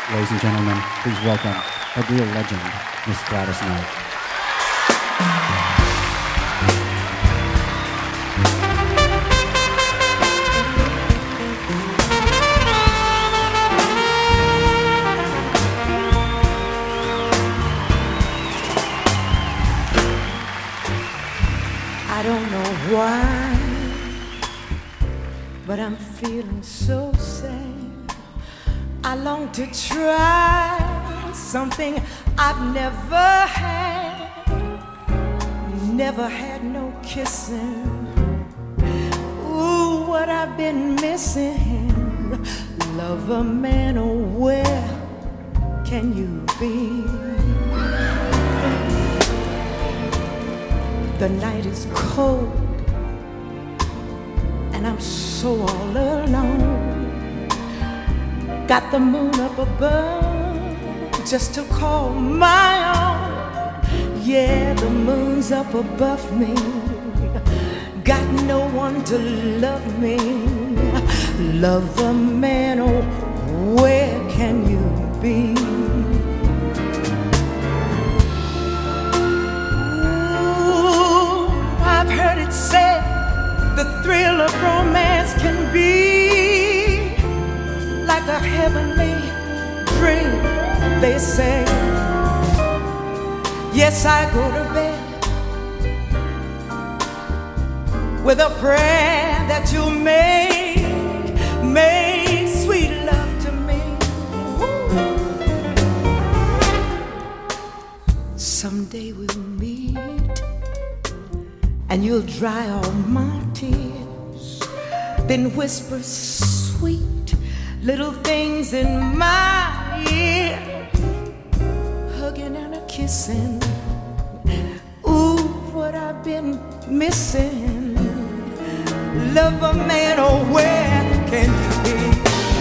Ladies and gentlemen, please welcome a real legend, Miss Gladys Knight. I don't know why, but I'm feeling so sad. I long to try something I've never had no kissing. Ooh, what I've been missing. Lover man, oh, where can you be? The night is cold and I'm so all alone. Got the moon up above just to call my own. Yeah, the moon's up above me. Got no one to love me. Lover man, oh, where can you be? Ooh, I've heard it said the thrill of romance can be like a heavenly dream, they say. Yes, I go to bed with a prayer that you'll make sweet love to me. Someday we'll meet and you'll dry all my tears, then whisper sweet little things in my ear, hugging and a kissing. Ooh, what I've been missing. Lover man, oh, where can you be?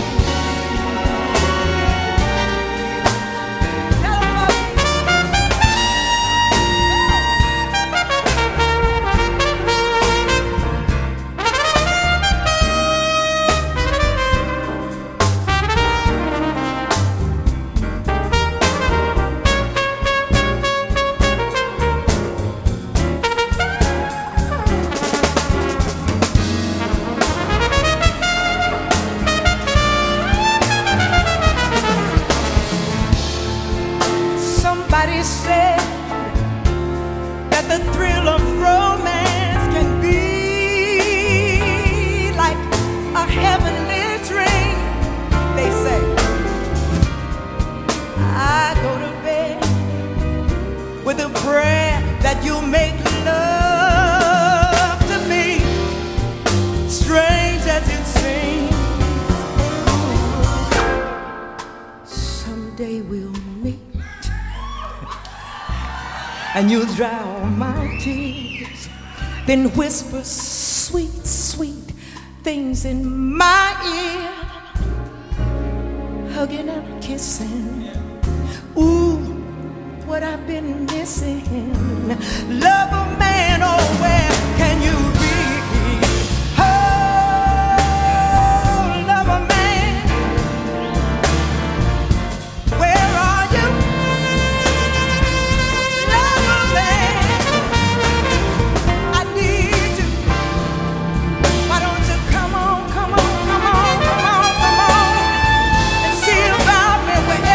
Somebody said that the thrill of romance can be like a heavenly dream, they say. I go to bed with a prayer that you'll make love to me, strange as it seems. Someday we'll meet and you'll dry all my tears, then whisper sweet, sweet things in my ear, hugging and kissing. Ooh, what I've been missing. Lover man, oh, where can you be? Oh, lover man, where are you?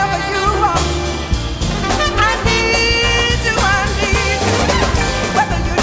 Whether you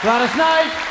Gladys Knight.